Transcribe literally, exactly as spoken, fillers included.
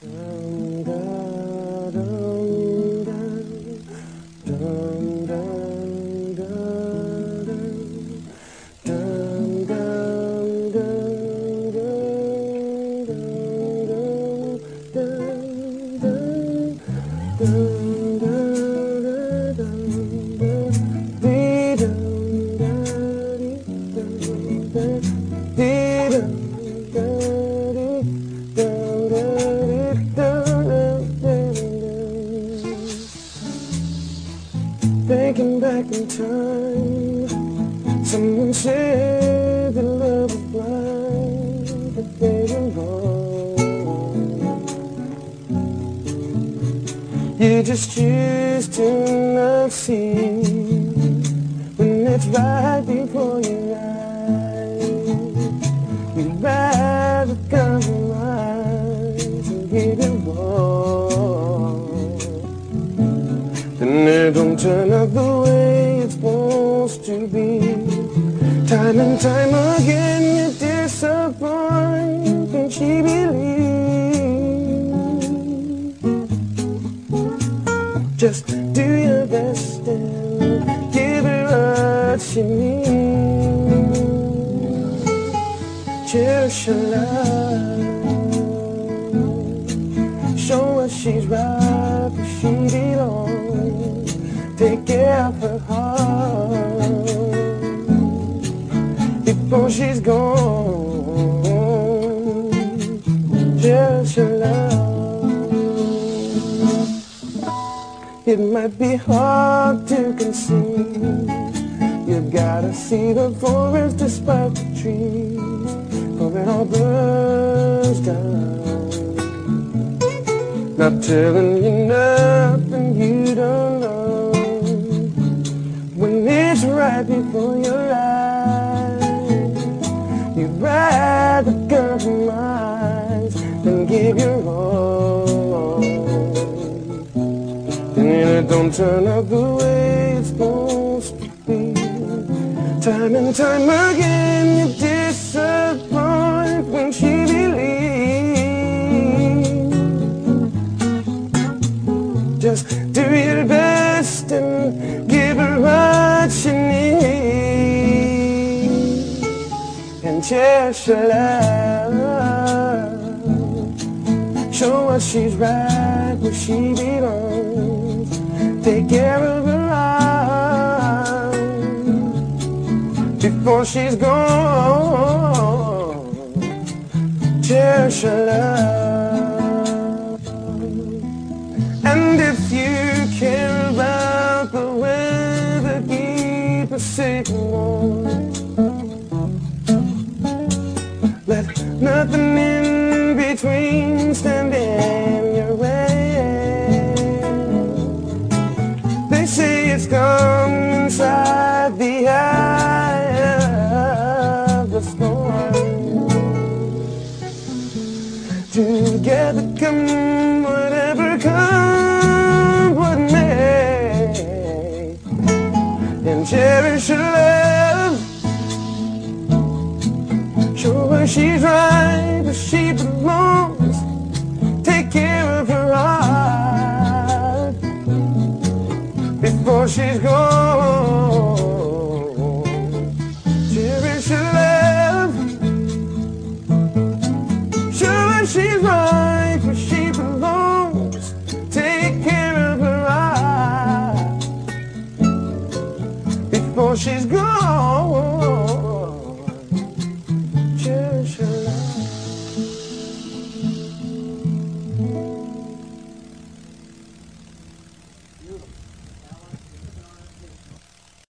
Thinking back in time, someone said that love was blind, but they were wrong. You just choose to not see when it's right before your eyes. You'd rather compromise and get it wrong. Then it don't turn out the way it's supposed to be. Time and time again you disappoint when she believes. Just do your best and give her what she needs. Cherish her love, show her she's right where she belongs. Take care of her heart before she's gone. Cherish her love. It might be hard to conceive. You've gotta see the forest despite the trees, for it all burns down. Not telling you nothing you don't know, when it's right before your eyes. You'd rather compromise than give your all. Then it don't turn out the way it's supposed to be. Time and time again you disappoint when she believes. Just do your best and give her what she needs. And cherish her love, show her she's right where she belongs. Take care of her heart before she's gone. Cherish her love. And if you care about the weather, keep her safe and warm. Let nothing in between stand in your way. They say it's come inside the eye of the storm. Together come whatever come what may, and cherish her love. Show her she's right where she belongs. Take care of her heart before she's gone. Cherish her love, show her she's right where she belongs. Take care of her heart before she's gone.